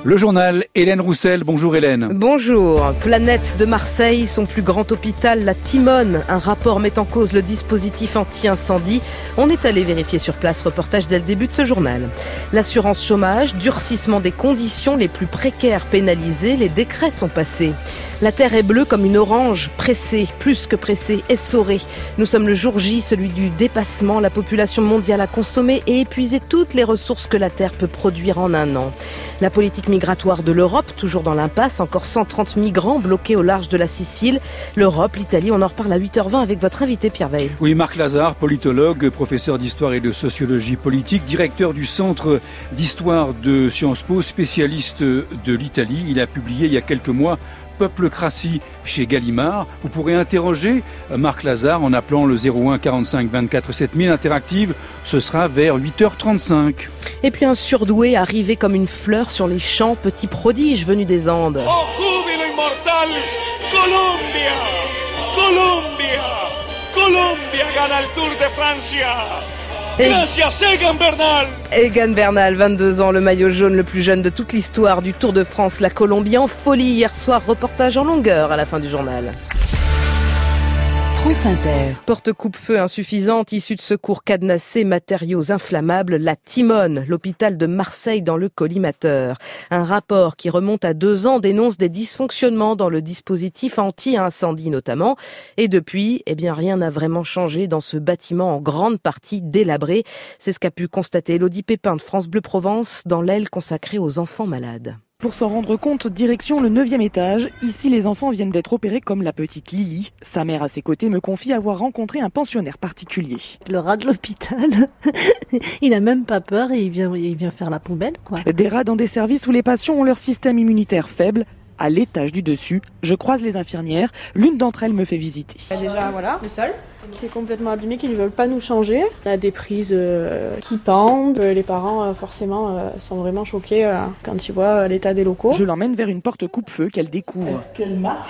Le journal, Hélène Roussel. Bonjour Hélène. Bonjour. Planète de Marseille, son plus grand hôpital, la Timone. Un rapport met en cause le dispositif anti-incendie. On est allé vérifier sur place. Reportage dès le début de ce journal. L'assurance chômage, durcissement des conditions les plus précaires pénalisées. Les décrets sont passés. La terre est bleue comme une orange, pressée, plus que pressée, essorée. Nous sommes le jour J, celui du dépassement. La population mondiale a consommé et épuisé toutes les ressources que la terre peut produire en un an. La politique migratoire de l'Europe, toujours dans l'impasse, encore 130 migrants bloqués au large de la Sicile. L'Europe, l'Italie, on en reparle à 8h20 avec votre invité Pierre Veil. Oui, Marc Lazare, politologue, professeur d'histoire et de sociologie politique, directeur du Centre d'histoire de Sciences Po, spécialiste de l'Italie. Il a publié il y a quelques mois Peuplocratie chez Gallimard. Vous pourrez interroger Marc Lazare en appelant le 01 45 24 7000 interactive. Ce sera vers 8h35. Et puis un surdoué arrivé comme une fleur sur les champs, petit prodige venu des Andes. Oh jubilo immortal, Colombia, Colombia, Colombia gana el Tour de Francia. Gracias, Egan Bernal. Egan Bernal, 22 ans, le maillot jaune le plus jeune de toute l'histoire du Tour de France. La Colombie en folie hier soir, reportage en longueur à la fin du journal. France Inter. Porte-coupe-feu insuffisante, issue de secours cadenassés, matériaux inflammables, la Timone, l'hôpital de Marseille dans le collimateur. Un rapport qui remonte à 2 ans dénonce des dysfonctionnements dans le dispositif anti-incendie notamment. Et depuis, rien n'a vraiment changé dans ce bâtiment en grande partie délabré. C'est ce qu'a pu constater Elodie Pépin de France Bleu Provence dans l'aile consacrée aux enfants malades. Pour s'en rendre compte, direction le 9e étage. Ici, les enfants viennent d'être opérés comme la petite Lily. Sa mère, à ses côtés, me confie avoir rencontré un pensionnaire particulier. Le rat de l'hôpital, il a même pas peur et il vient faire la poubelle, quoi. Des rats dans des services où les patients ont leur système immunitaire faible. À l'étage du dessus, je croise les infirmières. L'une d'entre elles me fait visiter. Déjà, le sol qui est complètement abîmé, qui ne veulent pas nous changer. On a des prises qui pendent. Les parents, forcément, sont vraiment choqués quand ils voient l'état des locaux. Je l'emmène vers une porte coupe-feu qu'elle découvre. Est-ce qu'elle marche ?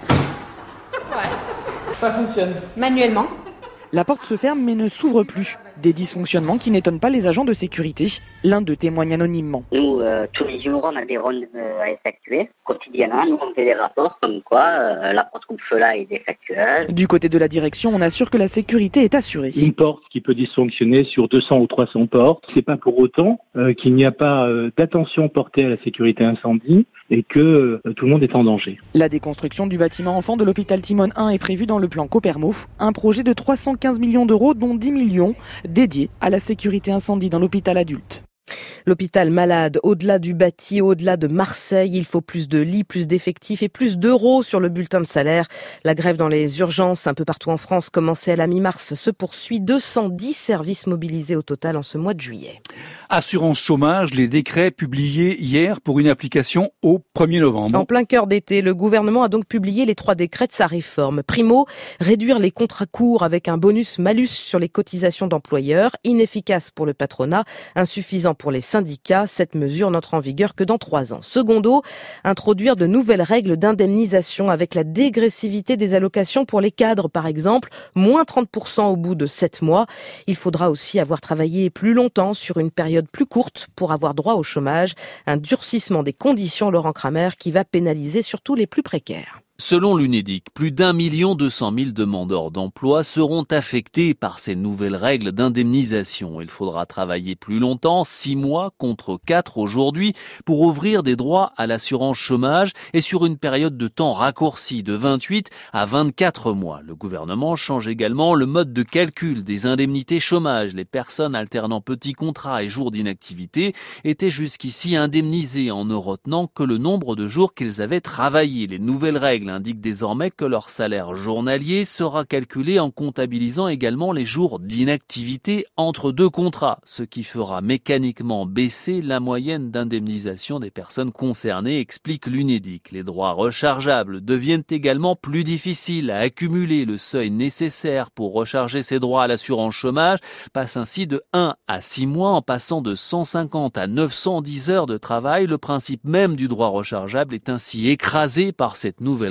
Ouais. Ça fonctionne. Manuellement. La porte se ferme mais ne s'ouvre plus. Des dysfonctionnements qui n'étonnent pas les agents de sécurité. L'un d'eux témoigne anonymement. Nous, tous les jours, on a des rondes à effectuer. Quotidiennement, nous, on fait des rapports comme quoi la porte coupe-feu là est défectueuse. Du côté de la direction, on assure que la sécurité est assurée. Une porte qui peut dysfonctionner sur 200 ou 300 portes. C'est pas pour autant qu'il n'y a pas d'attention portée à la sécurité incendie et que tout le monde est en danger. La déconstruction du bâtiment enfant de l'hôpital Timone 1 est prévue dans le plan Copermo. Un projet de 315 millions d'euros, dont 10 millions dédiés à la sécurité incendie dans l'hôpital adulte. L'hôpital malade, au-delà du bâti, au-delà de Marseille, il faut plus de lits, plus d'effectifs et plus d'euros sur le bulletin de salaire. La grève dans les urgences un peu partout en France, commencée à la mi-mars, se poursuit. 210 services mobilisés au total en ce mois de juillet. Assurance chômage, les décrets publiés hier pour une application au 1er novembre. En plein cœur d'été, le gouvernement a donc publié les 3 décrets de sa réforme. Primo, réduire les contrats courts avec un bonus-malus sur les cotisations d'employeurs, inefficace pour le patronat, insuffisant pour les syndicats. Cette mesure n'entre en vigueur que dans 3 ans. Secondo, introduire de nouvelles règles d'indemnisation avec la dégressivité des allocations pour les cadres, par exemple, moins 30% au bout de 7 mois. Il faudra aussi avoir travaillé plus longtemps sur une période plus courte pour avoir droit au chômage. Un durcissement des conditions, Laurent Kramer, qui va pénaliser surtout les plus précaires. Selon l'UNEDIC, plus d'1 200 000 demandeurs d'emploi seront affectés par ces nouvelles règles d'indemnisation. Il faudra travailler plus longtemps, 6 mois contre 4 aujourd'hui, pour ouvrir des droits à l'assurance chômage et sur une période de temps raccourcie de 28 à 24 mois. Le gouvernement change également le mode de calcul des indemnités chômage. Les personnes alternant petits contrats et jours d'inactivité étaient jusqu'ici indemnisées en ne retenant que le nombre de jours qu'ils avaient travaillé. Les nouvelles règles indique désormais que leur salaire journalier sera calculé en comptabilisant également les jours d'inactivité entre 2 contrats, ce qui fera mécaniquement baisser la moyenne d'indemnisation des personnes concernées, explique l'UNEDIC. Les droits rechargeables deviennent également plus difficiles à accumuler. Le seuil nécessaire pour recharger ses droits à l'assurance chômage passe ainsi de 1 à 6 mois en passant de 150 à 910 heures de travail. Le principe même du droit rechargeable est ainsi écrasé par cette nouvelle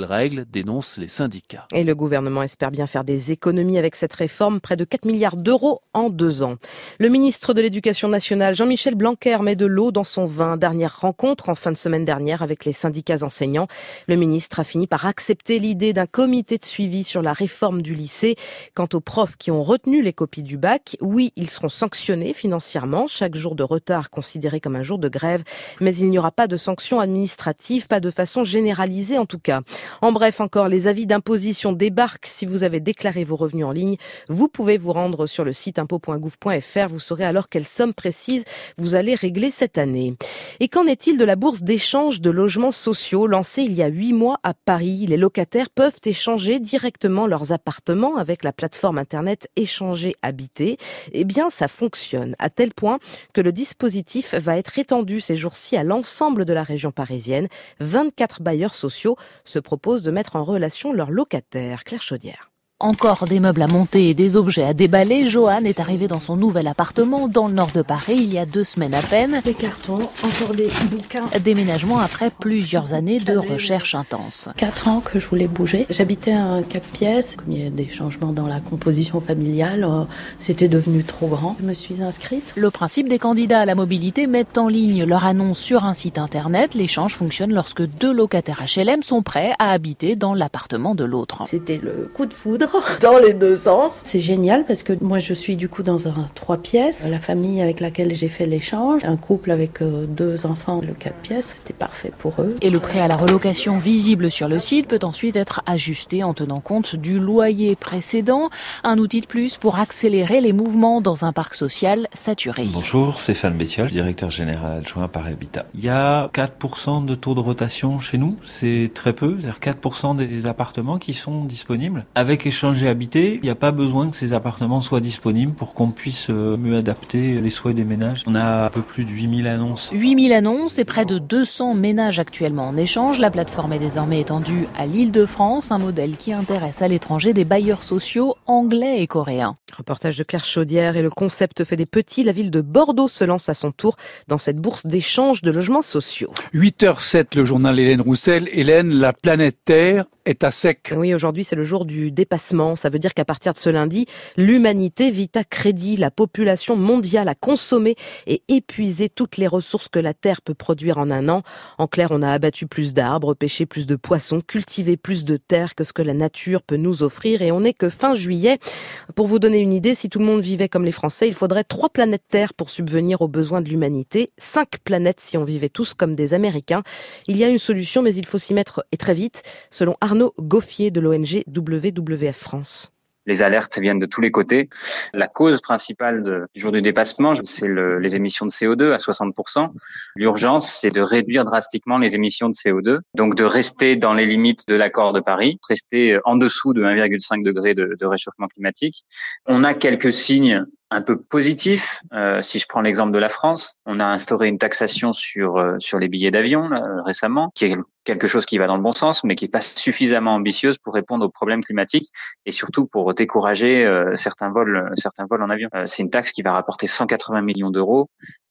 règles, dénoncent les syndicats. Et le gouvernement espère bien faire des économies avec cette réforme, près de 4 milliards d'euros en 2 ans. Le ministre de l'Éducation nationale, Jean-Michel Blanquer, met de l'eau dans son vin. Dernière rencontre en fin de semaine dernière avec les syndicats enseignants. Le ministre a fini par accepter l'idée d'un comité de suivi sur la réforme du lycée. Quant aux profs qui ont retenu les copies du bac, oui, ils seront sanctionnés financièrement. Chaque jour de retard considéré comme un jour de grève. Mais il n'y aura pas de sanctions administratives, pas de façon généralisée en tout cas. En bref, encore, les avis d'imposition débarquent. Si vous avez déclaré vos revenus en ligne, vous pouvez vous rendre sur le site impôts.gouv.fr. Vous saurez alors quelle somme précise vous allez régler cette année. Et qu'en est-il de la bourse d'échange de logements sociaux lancée il y a 8 mois à Paris? Les locataires peuvent échanger directement leurs appartements avec la plateforme internet Échanger Habiter. Eh bien, ça fonctionne à tel point que le dispositif va être étendu ces jours-ci à l'ensemble de la région parisienne. 24 bailleurs sociaux se proposent de mettre en relation leurs locataires. Claire Chaudière. Encore des meubles à monter et des objets à déballer, Joanne est arrivée dans son nouvel appartement dans le nord de Paris il y a 2 semaines à peine. Des cartons, encore des bouquins. Déménagement après plusieurs années de recherche intense. 4 ans que je voulais bouger. J'habitais un 4 pièces. Comme il y a des changements dans la composition familiale, c'était devenu trop grand. Je me suis inscrite. Le principe des candidats à la mobilité mettent en ligne leur annonce sur un site internet. L'échange fonctionne lorsque 2 locataires HLM sont prêts à habiter dans l'appartement de l'autre. C'était le coup de foudre. Dans les 2 sens. C'est génial parce que moi je suis du coup dans un 3 pièces. La famille avec laquelle j'ai fait l'échange, un couple avec 2 enfants, le 4 pièces, c'était parfait pour eux. Et le prêt à la relocation visible sur le site peut ensuite être ajusté en tenant compte du loyer précédent. Un outil de plus pour accélérer les mouvements dans un parc social saturé. Bonjour, Stéphane Bétiol, directeur général adjoint par Habitat. Il y a 4% de taux de rotation chez nous, c'est très peu, c'est-à-dire 4% des appartements qui sont disponibles. Avec Échanger Habiter, il n'y a pas besoin que ces appartements soient disponibles pour qu'on puisse mieux adapter les souhaits des ménages. On a un peu plus de 8000 annonces. 8000 annonces et près de 200 ménages actuellement en échange. La plateforme est désormais étendue à l'Île-de-France, un modèle qui intéresse à l'étranger des bailleurs sociaux anglais et coréens. Reportage de Claire Chaudière et le concept fait des petits. La ville de Bordeaux se lance à son tour dans cette bourse d'échange de logements sociaux. 8h07, le journal Hélène Roussel. Hélène, la planète Terre est à sec. Oui, aujourd'hui, c'est le jour du dépassement. Ça veut dire qu'à partir de ce lundi, l'humanité vit à crédit. La population mondiale a consommé et épuisé toutes les ressources que la Terre peut produire en un an. En clair, on a abattu plus d'arbres, pêché plus de poissons, cultivé plus de terre que ce que la nature peut nous offrir. Et on n'est que fin juillet. Pour vous donner une idée, si tout le monde vivait comme les Français, il faudrait 3 planètes Terre pour subvenir aux besoins de l'humanité. 5 planètes si on vivait tous comme des Américains. Il y a une solution, mais il faut s'y mettre et très vite, selon Arnaud Gauffier de l'ONG WWF France. Les alertes viennent de tous les côtés. La cause principale du jour du dépassement, c'est les émissions de CO2 à 60%. L'urgence, c'est de réduire drastiquement les émissions de CO2, donc de rester dans les limites de l'accord de Paris, rester en dessous de 1,5 degré de réchauffement climatique. On a quelques signes un peu positif. Si je prends l'exemple de la France, on a instauré une taxation sur les billets d'avion récemment, qui est quelque chose qui va dans le bon sens, mais qui est pas suffisamment ambitieuse pour répondre aux problèmes climatiques et surtout pour décourager certains vols en avion. C'est une taxe qui va rapporter 180 millions d'euros.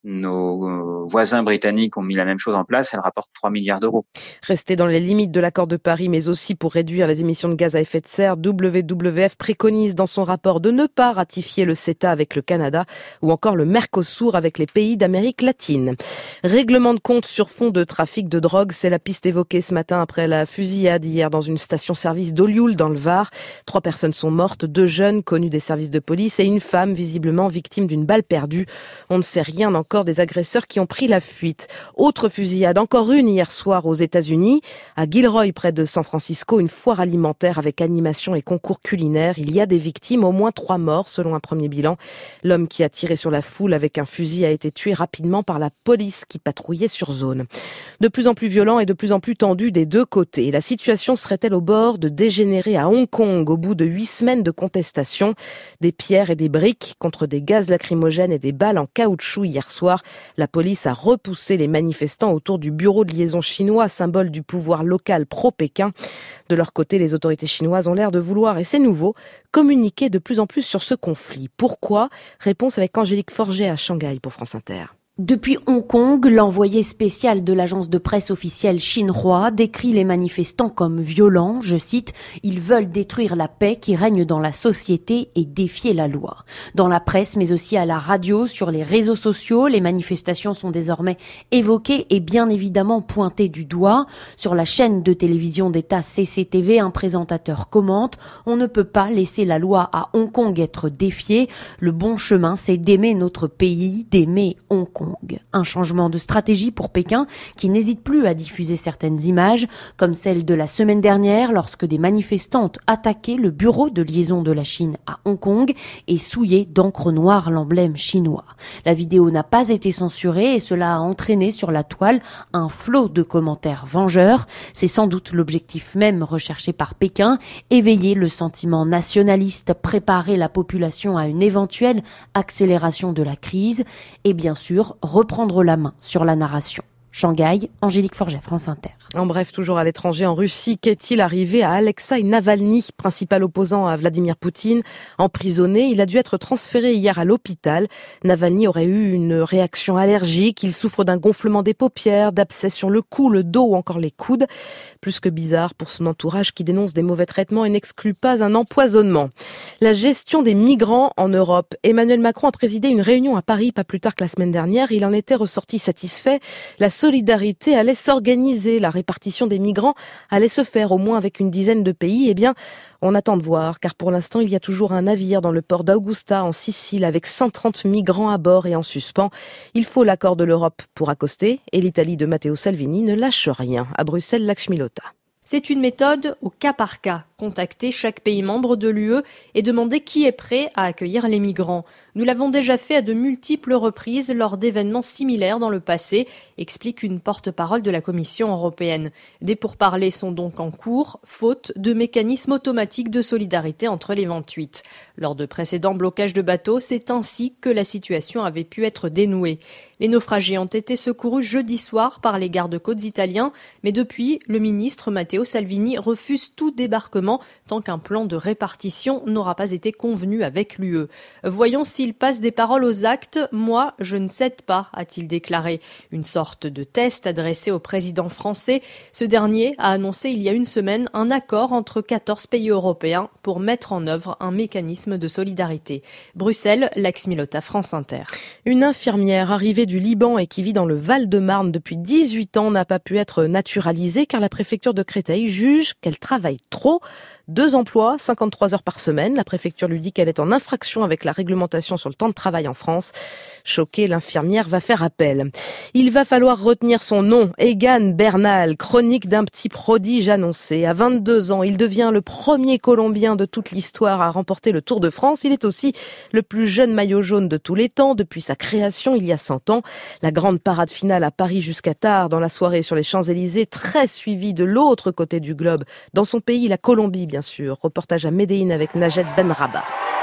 Nos voisins britanniques ont mis la même chose en place, elle rapporte 3 milliards d'euros. Rester dans les limites de l'accord de Paris, mais aussi pour réduire les émissions de gaz à effet de serre, WWF préconise dans son rapport de ne pas ratifier le CETA avec le Canada ou encore le Mercosur avec les pays d'Amérique latine. Règlement de compte sur fond de trafic de drogue, c'est la piste évoquée ce matin après la fusillade hier dans une station-service d'Olioul dans le Var. 3 personnes sont mortes, 2 jeunes connus des services de police et une femme visiblement victime d'une balle perdue. On ne sait rien encore des agresseurs qui ont pris la fuite. Autre fusillade, encore une hier soir aux États-Unis. À Gilroy, près de San Francisco, une foire alimentaire avec animation et concours culinaires. Il y a des victimes, au moins 3 morts selon un premier bilan. L'homme qui a tiré sur la foule avec un fusil a été tué rapidement par la police qui patrouillait sur zone. De plus en plus violent et de plus en plus tendu des 2 côtés. La situation serait-elle au bord de dégénérer à Hong Kong au bout de 8 semaines de contestation? Des pierres et des briques contre des gaz lacrymogènes et des balles en caoutchouc hier soir. La police a repoussé les manifestants autour du bureau de liaison chinois, symbole du pouvoir local pro-Pékin. De leur côté, les autorités chinoises ont l'air de vouloir, et c'est nouveau, communiquer de plus en plus sur ce conflit. Pourquoi? Réponse avec Angélique Forget à Shanghai pour France Inter. Depuis Hong Kong, l'envoyé spécial de l'agence de presse officielle Xinhua décrit les manifestants comme violents. Je cite, « Ils veulent détruire la paix qui règne dans la société et défier la loi ». Dans la presse, mais aussi à la radio, sur les réseaux sociaux, les manifestations sont désormais évoquées et bien évidemment pointées du doigt. Sur la chaîne de télévision d'État CCTV, un présentateur commente « On ne peut pas laisser la loi à Hong Kong être défiée. Le bon chemin, c'est d'aimer notre pays, d'aimer Hong Kong ». Un changement de stratégie pour Pékin qui n'hésite plus à diffuser certaines images, comme celle de la semaine dernière lorsque des manifestantes attaquaient le bureau de liaison de la Chine à Hong Kong et souillaient d'encre noire l'emblème chinois. La vidéo n'a pas été censurée et cela a entraîné sur la toile un flot de commentaires vengeurs. C'est sans doute l'objectif même recherché par Pékin, éveiller le sentiment nationaliste, préparer la population à une éventuelle accélération de la crise et bien sûr reprendre la main sur la narration. Shanghai, Angélique Forget, France Inter. En bref, toujours à l'étranger, en Russie, qu'est-il arrivé à Alexeï Navalny, principal opposant à Vladimir Poutine, emprisonné? Il a dû être transféré hier à l'hôpital. Navalny aurait eu une réaction allergique. Il souffre d'un gonflement des paupières, d'abcès sur le cou, le dos ou encore les coudes. Plus que bizarre pour son entourage qui dénonce des mauvais traitements et n'exclut pas un empoisonnement. La gestion des migrants en Europe. Emmanuel Macron a présidé une réunion à Paris pas plus tard que la semaine dernière. Il en était ressorti satisfait. La solidarité allait s'organiser, la répartition des migrants allait se faire au moins avec une dizaine de pays. Eh bien, on attend de voir, car pour l'instant, il y a toujours un navire dans le port d'Augusta, en Sicile, avec 130 migrants à bord et en suspens. Il faut l'accord de l'Europe pour accoster, et l'Italie de Matteo Salvini ne lâche rien. À Bruxelles, Lakshmi Lotta. C'est une méthode au cas par cas. Contacter chaque pays membre de l'UE et demander qui est prêt à accueillir les migrants. Nous l'avons déjà fait à de multiples reprises lors d'événements similaires dans le passé, explique une porte-parole de la Commission européenne. Des pourparlers sont donc en cours, faute de mécanismes automatiques de solidarité entre les 28. Lors de précédents blocages de bateaux, c'est ainsi que la situation avait pu être dénouée. Les naufragés ont été secourus jeudi soir par les gardes-côtes italiens, mais depuis, le ministre Matteo Salvini refuse tout débarquement tant qu'un plan de répartition n'aura pas été convenu avec l'UE. Voyons s'il passe des paroles aux actes. Moi, je ne cède pas, a-t-il déclaré. Une sorte de test adressé au président français. Ce dernier a annoncé il y a une semaine un accord entre 14 pays européens pour mettre en œuvre un mécanisme de solidarité. Bruxelles, Lakshmi Lotta, France Inter. Une infirmière arrivée du Liban et qui vit dans le Val-de-Marne depuis 18 ans n'a pas pu être naturalisée car la préfecture de Créteil juge qu'elle travaille trop. 2 emplois, 53 heures par semaine. La préfecture lui dit qu'elle est en infraction avec la réglementation sur le temps de travail en France. Choquée, l'infirmière va faire appel. Il va falloir retenir son nom. Egan Bernal, chronique d'un petit prodige annoncé. À 22 ans, il devient le premier Colombien de toute l'histoire à remporter le Tour de France. Il est aussi le plus jeune maillot jaune de tous les temps depuis sa création il y a 100 ans. La grande parade finale à Paris jusqu'à tard dans la soirée sur les Champs-Élysées, très suivie de l'autre côté du globe. Dans son pays, la Colombie, bien sûr. Reportage à Médéine avec Najed Benraba.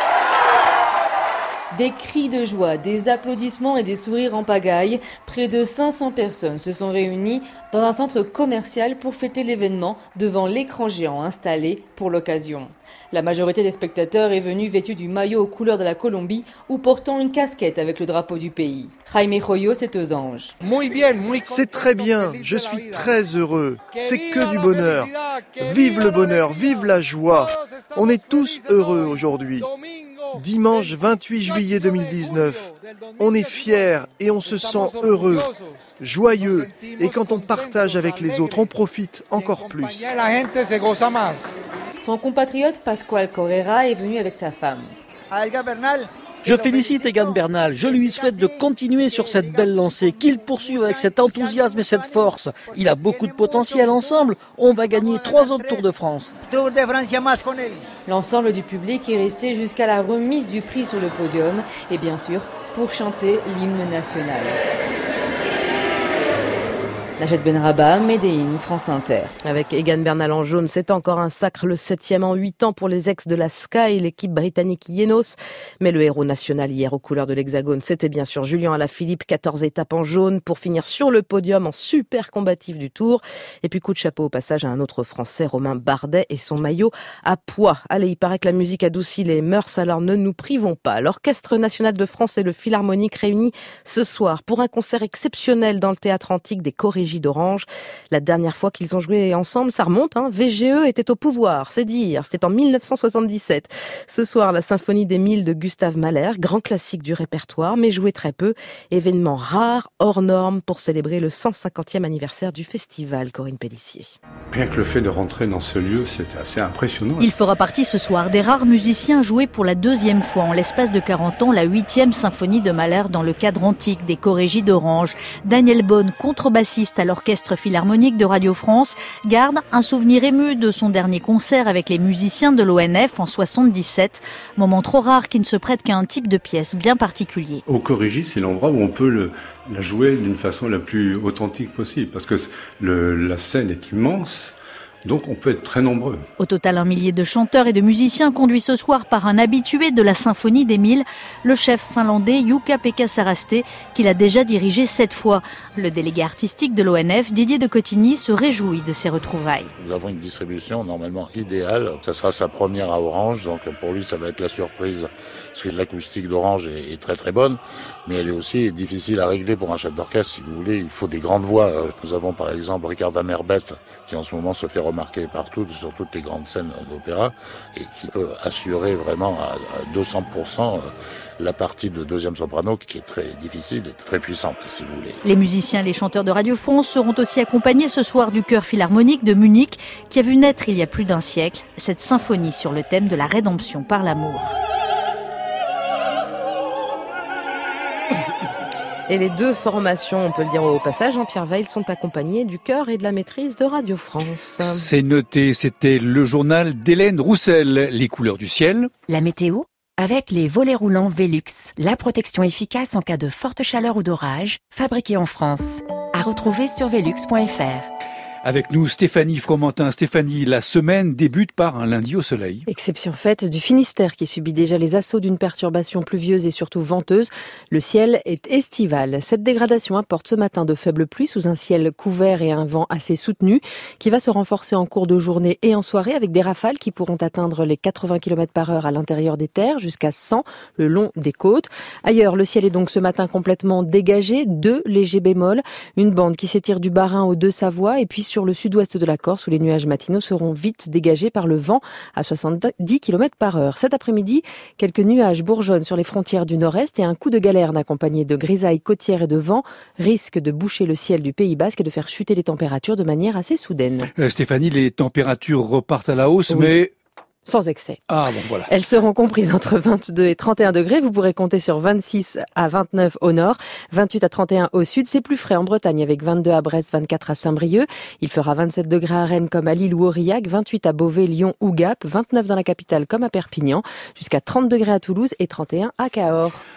Des cris de joie, des applaudissements et des sourires en pagaille. Près de 500 personnes se sont réunies dans un centre commercial pour fêter l'événement devant l'écran géant installé pour l'occasion. La majorité des spectateurs est venue vêtue du maillot aux couleurs de la Colombie ou portant une casquette avec le drapeau du pays. Jaime Joyo, c'est aux anges. C'est très bien, je suis très heureux. C'est que du bonheur. Vive le bonheur, vive la joie. On est tous heureux aujourd'hui. Dimanche 28 juillet 2019, on est fiers et on se sent heureux, joyeux, et quand on partage avec les autres, on profite encore plus. Son compatriote Pascual Correra est venu avec sa femme. Je félicite Egan Bernal, je lui souhaite de continuer sur cette belle lancée, qu'il poursuive avec cet enthousiasme et cette force. Il a beaucoup de potentiel ensemble, on va gagner 3 autres Tours de France. L'ensemble du public est resté jusqu'à la remise du prix sur le podium et bien sûr pour chanter l'hymne national. Najat Benrabah, Médéine, France Inter. Avec Egan Bernal en jaune, c'est encore un sacre, le 7e en 8 ans pour les ex de la Sky, l'équipe britannique Ineos. Mais le héros national hier aux couleurs de l'Hexagone, c'était bien sûr Julien Alaphilippe, 14 étapes en jaune pour finir sur le podium en super combatif du Tour. Et puis coup de chapeau au passage à un autre Français, Romain Bardet et son maillot à pois. Allez, il paraît que la musique adoucit les mœurs, alors ne nous privons pas. L'Orchestre national de France et le Philharmonique réunis ce soir pour un concert exceptionnel dans le théâtre antique des Corégies d'Orange. La dernière fois qu'ils ont joué ensemble, ça remonte, VGE était au pouvoir, c'est dire, c'était en 1977. Ce soir, la symphonie des 1000 de Gustave Mahler, grand classique du répertoire, mais joué très peu. Événement rare, hors norme, pour célébrer le 150e anniversaire du festival. Corinne Pellissier. Rien que le fait de rentrer dans ce lieu, c'est assez impressionnant. Il fera partie ce soir des rares musiciens à jouer pour la deuxième fois en l'espace de 40 ans la 8e symphonie de Mahler dans le cadre antique des Corégies d'Orange. Daniel Bonne, contrebassiste à l'Orchestre Philharmonique de Radio France, garde un souvenir ému de son dernier concert avec les musiciens de l'ONF en 77. Moment trop rare qui ne se prête qu'à un type de pièce bien particulier. Au Corégies, c'est l'endroit où on peut la jouer d'une façon la plus authentique possible, parce que la scène est immense. Donc on peut être très nombreux. Au total, 1 millier de chanteurs et de musiciens conduits ce soir par un habitué de la symphonie des 1000, le chef finlandais Jukka-Pekka Saraste, qu'il a déjà dirigé 7 fois. Le délégué artistique de l'ONF, Didier de Cotigny, se réjouit de ces retrouvailles. Nous avons une distribution normalement idéale. Ça sera sa première à Orange, donc pour lui ça va être la surprise. Parce que l'acoustique d'Orange est très très bonne, mais elle est aussi difficile à régler pour un chef d'orchestre. Si vous voulez, il faut des grandes voix. Nous avons par exemple Richard Amerbet, qui en ce moment se fait remarqué partout, sur toutes les grandes scènes d'opéra, et qui peut assurer vraiment à 200% la partie de deuxième soprano, qui est très difficile et très puissante, si vous voulez. Les musiciens et les chanteurs de Radio France seront aussi accompagnés ce soir du Chœur Philharmonique de Munich, qui a vu naître il y a plus d'un siècle cette symphonie sur le thème de la rédemption par l'amour. Et les deux formations, on peut le dire au passage, Pierre Veil, sont accompagnées du chœur et de la maîtrise de Radio France. C'est noté, c'était le journal d'Hélène Roussel. Les couleurs du ciel. La météo avec les volets roulants Velux, la protection efficace en cas de forte chaleur ou d'orage, fabriquée en France. À retrouver sur velux.fr. Avec nous, Stéphanie Fromentin. Stéphanie, la semaine débute par un lundi au soleil. Exception faite du Finistère qui subit déjà les assauts d'une perturbation pluvieuse et surtout venteuse. Le ciel est estival. Cette dégradation apporte ce matin de faibles pluies sous un ciel couvert et un vent assez soutenu qui va se renforcer en cours de journée et en soirée avec des rafales qui pourront atteindre les 80 km/h à l'intérieur des terres jusqu'à 100 le long des côtes. Ailleurs, le ciel est donc ce matin complètement dégagé. 2 légers bémols. Une bande qui s'étire du Bas-Rhin aux Deux-Savoie et puis sur le sud-ouest de la Corse où les nuages matinaux seront vite dégagés par le vent à 70 km/h. Cet après-midi, quelques nuages bourgeonnent sur les frontières du nord-est et un coup de galerne accompagné de grisailles côtières et de vent risque de boucher le ciel du Pays Basque et de faire chuter les températures de manière assez soudaine. Stéphanie, les températures repartent à la hausse, oui. Mais... sans excès. Ah bon, voilà. Elles seront comprises entre 22 et 31 degrés. Vous pourrez compter sur 26 à 29 au nord, 28 à 31 au sud. C'est plus frais en Bretagne avec 22 à Brest, 24 à Saint-Brieuc. Il fera 27 degrés à Rennes comme à Lille ou Aurillac, 28 à Beauvais, Lyon ou Gap, 29 dans la capitale comme à Perpignan, jusqu'à 30 degrés à Toulouse et 31 à Cahors.